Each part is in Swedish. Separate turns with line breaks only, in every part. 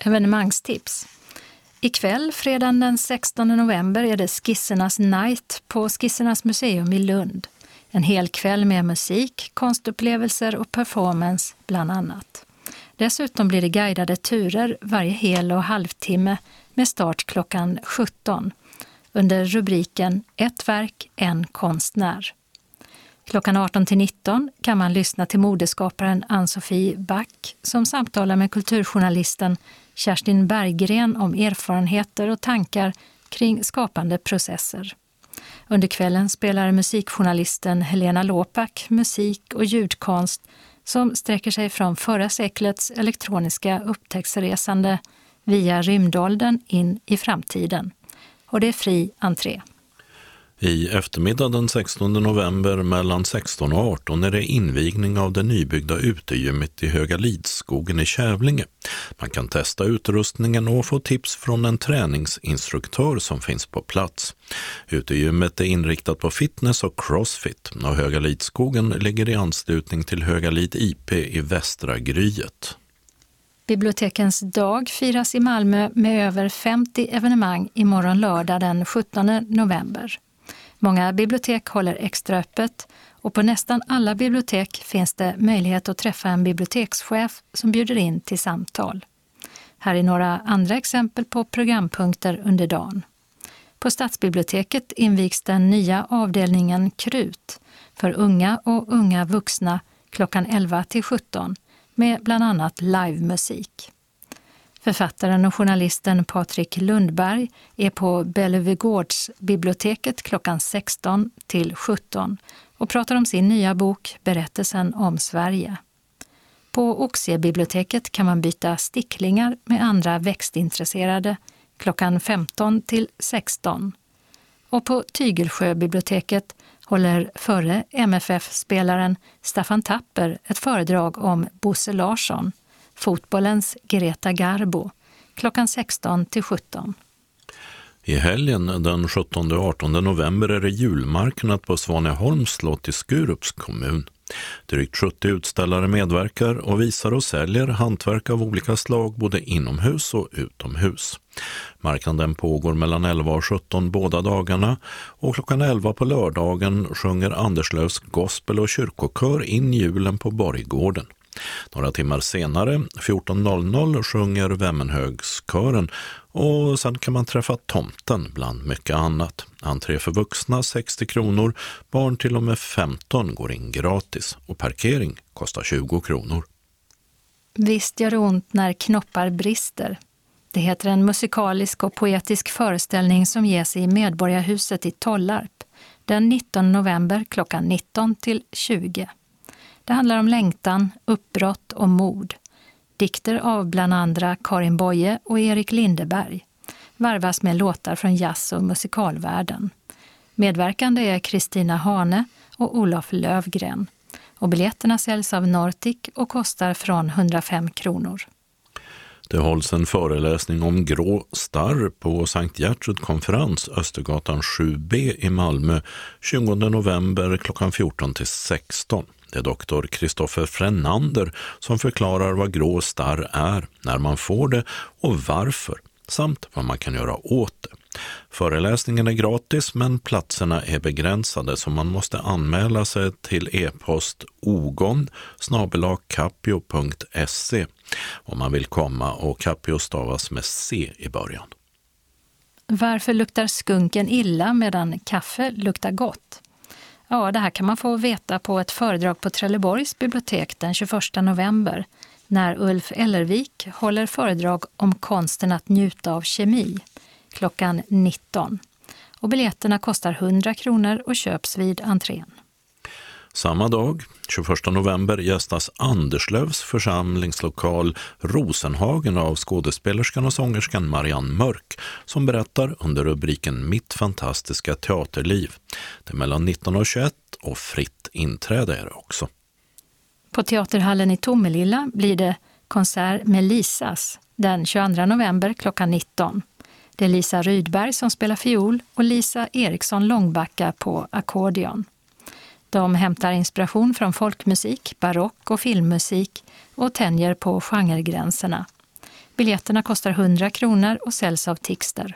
evenemangstips. Ikväll, fredagen den 16 november, är det Skissernas Night på Skissernas museum i Lund. En hel kväll med musik, konstupplevelser och performance bland annat. Dessutom blir det guidade turer varje hel- och halvtimme med start klockan 17 under rubriken Ett verk, en konstnär. Klockan 18-19 kan man lyssna till modeskaparen Ann-Sofie Back som samtalar med kulturjournalisten Kerstin Berggren om erfarenheter och tankar kring skapande processer. Under kvällen spelar musikjournalisten Helena Låpak musik- och ljudkonst som sträcker sig från förra seklets elektroniska upptäcktsresande via rymdåldern in i framtiden. Och det är fri entré.
I eftermiddag den 16 november mellan 16 och 18 är det invigning av det nybyggda utegymmet i Höga Lidskogen i Kävlinge. Man kan testa utrustningen och få tips från en träningsinstruktör som finns på plats. Utegymmet är inriktat på fitness och crossfit och Höga Lidskogen ligger i anslutning till Höga Lid IP i Västra Gryet.
Bibliotekens dag firas i Malmö med över 50 evenemang imorgon lördag den 17 november. Många bibliotek håller extra öppet och på nästan alla bibliotek finns det möjlighet att träffa en bibliotekschef som bjuder in till samtal. Här är några andra exempel på programpunkter under dagen. På Stadsbiblioteket invigs den nya avdelningen Krut för unga och unga vuxna klockan 11-17 med bland annat livemusik. Författaren och journalisten Patrik Lundberg är på Bellevugårdsbiblioteket klockan 16-17 och pratar om sin nya bok Berättelsen om Sverige. På Oxiebiblioteket kan man byta sticklingar med andra växtintresserade klockan 15-16. Och på Tygelsjöbiblioteket håller förre MFF-spelaren Staffan Tapper ett föredrag om Bosse Larsson, fotbollens Greta Garbo, klockan 16-17.
I helgen den 17 och 18 november är det julmarknad på Svaneholms slott i Skurups kommun. Drygt 70 utställare medverkar och visar och säljer hantverk av olika slag både inomhus och utomhus. Marknaden pågår mellan 11 och 17 båda dagarna och klockan 11 på lördagen sjunger Anderslövs gospel- och kyrkokör in julen på Borggården. Några timmar senare, 14.00, sjunger Vemmenhögskören och sen kan man träffa tomten bland mycket annat. Entré för vuxna 60 kronor, barn till och med 15 går in gratis och parkering kostar 20 kronor.
Visst gör det ont när knoppar brister. Det heter en musikalisk och poetisk föreställning som ges i Medborgarhuset i Tollarp den 19 november klockan 19-20. Det handlar om längtan, uppbrott och mod. Dikter av bland andra Karin Boye och Erik Lindeberg. Varvas med låtar från jazz- och musikalvärlden. Medverkande är Kristina Hane och Olof Lövgren. Och biljetterna säljs av Nortic och kostar från 105 kronor.
Det hålls en föreläsning om grå starr på Sankt Gertrud konferens Östergatan 7B i Malmö 20 november klockan 14-16. Det är doktor Kristoffer Frenander som förklarar vad grå starr är, när man får det och varför, samt vad man kan göra åt det. Föreläsningen är gratis men platserna är begränsade så man måste anmäla sig till e-post ogon@capio.se om man vill komma och Capio stavas med C i början.
Varför luktar skunken illa medan kaffe luktar gott? Ja, det här kan man få veta på ett föredrag på Trelleborgs bibliotek den 21 november när Ulf Ellervik håller föredrag om konsten att njuta av kemi klockan 19. Och biljetterna kostar 100 kronor och köps vid entrén.
Samma dag, 21 november, gästas Anderslövs församlingslokal Rosenhagen av skådespelerskan och sångerskan Marianne Mörk som berättar under rubriken Mitt fantastiska teaterliv. Det är mellan 19 och 21 och fritt inträde är det också.
På Teaterhallen i Tomelilla blir det konsert med Lisas den 22 november klockan 19. Det är Lisa Rydberg som spelar fiol och Lisa Eriksson Långbacka på ackordeon. De hämtar inspiration från folkmusik, barock och filmmusik och tänjer på genregränserna. Biljetterna kostar 100 kronor och säljs av Tixter.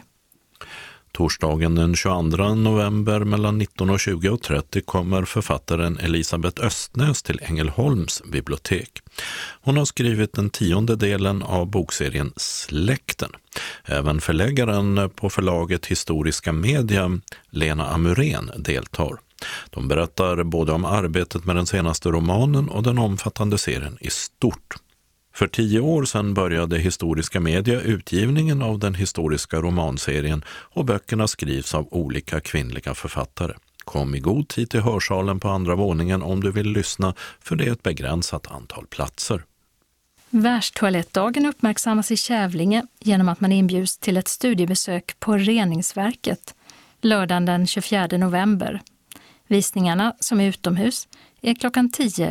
Torsdagen den 22 november mellan 19 och 20:30 kommer författaren Elisabeth Östnäs till Ängelholms bibliotek. Hon har skrivit den 10:e delen av bokserien Släkten. Även förläggaren på förlaget Historiska Media, Lena Amurén, deltar. De berättar både om arbetet med den senaste romanen och den omfattande serien i stort. För 10 år sedan började Historiska Media utgivningen av den historiska romanserien och böckerna skrivs av olika kvinnliga författare. Kom i god tid till hörsalen på andra våningen om du vill lyssna, för det är ett begränsat antal platser.
Världstoalettdagen uppmärksammas i Kävlinge genom att man inbjuds till ett studiebesök på reningsverket lördagen den 24 november. Visningarna, som är utomhus, är klockan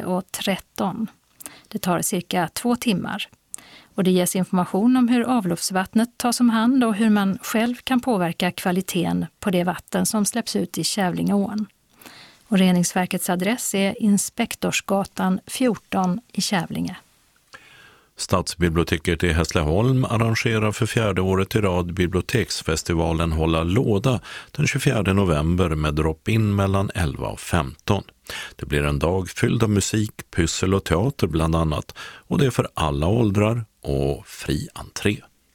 10:13. Det tar cirka 2 timmar. Och det ges information om hur avloppsvattnet tas om hand och hur man själv kan påverka kvaliteten på det vatten som släpps ut i Kävlingeån. Och reningsverkets adress är Inspektorsgatan 14 i Kävlinge.
Stadsbiblioteket i Hässleholm arrangerar för 4:e året i rad biblioteksfestivalen Hålla låda den 24 november med drop-in mellan 11 och 15. Det blir en dag fylld av musik, pyssel och teater bland annat, och det är för alla åldrar och fri entré.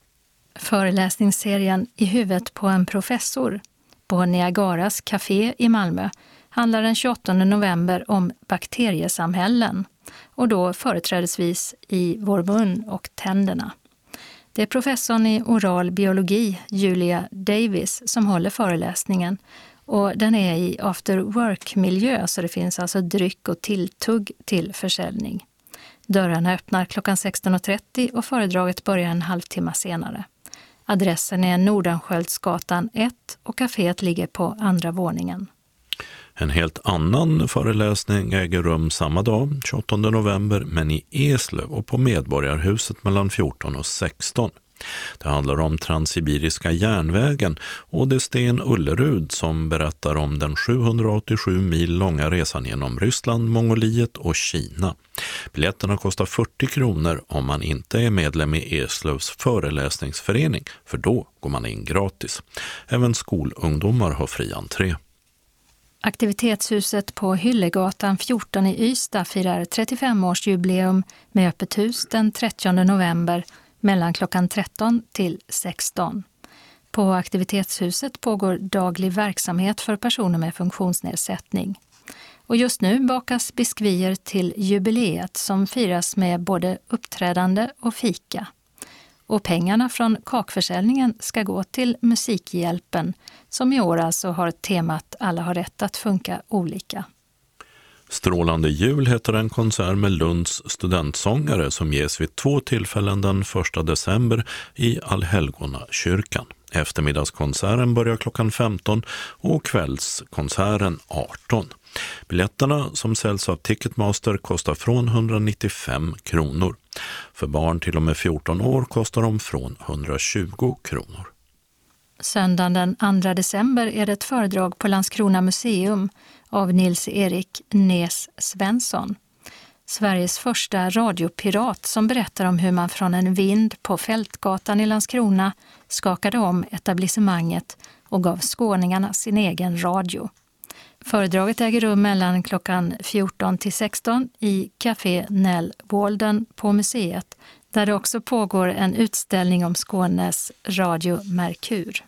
Föreläsningsserien I huvudet på en professor på Niagaras café i Malmö handlar den 28 november om bakteriesamhällen, och då företrädesvis i vår mun och tänderna. Det är professorn i oral biologi, Julia Davis, som håller föreläsningen, och den är i after work-miljö, så det finns alltså dryck och tilltugg till försäljning. Dörrarna öppnar klockan 16:30 och föredraget börjar en halvtimme senare. Adressen är Nordenskjöldsgatan 1 och kaféet ligger på andra våningen.
En helt annan föreläsning äger rum samma dag, 28 november, men i Eslöv och på Medborgarhuset mellan 14 och 16. Det handlar om Transsibiriska järnvägen, och det är Sten Ullerud som berättar om den 787 mil långa resan genom Ryssland, Mongoliet och Kina. Biljetterna kostar 40 kronor om man inte är medlem i Eslövs föreläsningsförening, för då går man in gratis. Även skolungdomar har fri entré.
Aktivitetshuset på Hyllegatan 14 i Ystad firar 35-årsjubileum med öppet hus den 30 november mellan klockan 13 till 16. På aktivitetshuset pågår daglig verksamhet för personer med funktionsnedsättning. Och just nu bakas biskvier till jubileet som firas med både uppträdande och fika. Och pengarna från kakförsäljningen ska gå till Musikhjälpen, som i år alltså har temat Alla har rätt att funka olika.
Strålande jul heter en konsert med Lunds studentsångare som ges vid 2 tillfällen den 1 december i Allhelgona kyrkan. Eftermiddagskonserten börjar klockan 15 och kvällskonserten 18. Biljetterna som säljs av Ticketmaster kostar från 195 kronor. För barn till och med 14 år kostar de från 120 kronor.
Söndagen den 2 december är det ett föredrag på Landskrona museum av Nils-Erik Nes Svensson. Sveriges första radiopirat som berättar om hur man från en vind på Fältgatan i Landskrona skakade om etablissemanget och gav skåningarna sin egen radio. Föredraget äger rum mellan klockan 14 till 16 i Café Nell Walden på museet, där det också pågår en utställning om Skånes Radio Merkur.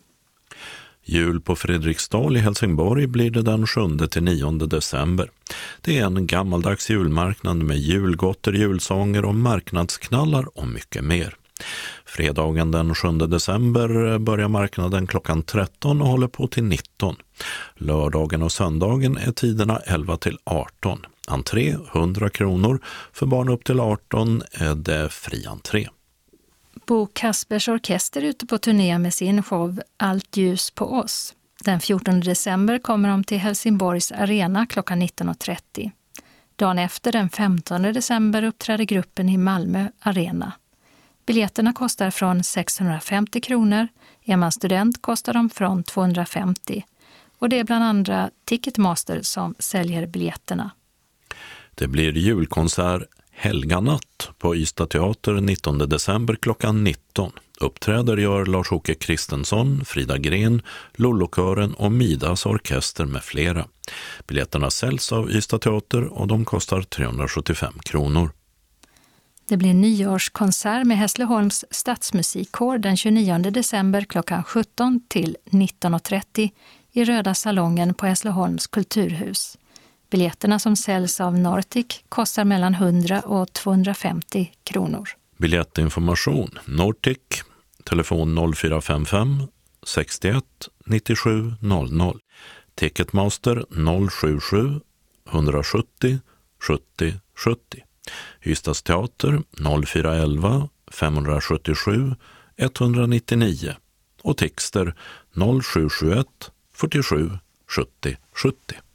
Jul på Fredriksdal i Helsingborg blir det den 7-9 december. Det är en gammaldags julmarknad med julgotter, julsånger och marknadsknallar och mycket mer. Fredagen den 7 december börjar marknaden klockan 13 och håller på till 19. Lördagen och söndagen är tiderna 11 till 18. Entré 100 kronor. För barn upp till 18 är det fri entré.
Bo Kaspers orkester ute på turné med sin show Allt ljus på oss. Den 14 december kommer de till Helsingborgs arena klockan 19:30. Dagen efter, den 15 december, uppträder gruppen i Malmö arena. Biljetterna kostar från 650 kronor. Är man student kostar de från 250. Och det är bland andra Ticketmaster som säljer biljetterna.
Det blir julkonsert Helganatt på Ystad teater 19 december klockan 19. Uppträder gör Lars-Åke Kristensson, Frida Gren, Lollokören och Midas orkester med flera. Biljetterna säljs av Ystad teater och de kostar 375 kronor.
Det blir nyårskonsert med Hässleholms stadsmusikkår den 29 december klockan 17 till 19.30 i Röda salongen på Hässleholms kulturhus. Biljetterna som säljs av Nortic kostar mellan 100 och 250 kronor.
Biljettinformation Nortic, telefon 0455 61 97 00. Ticketmaster 077 170 70 70. Ystads teater 0411 577 199 och texter 0771 47 70 70.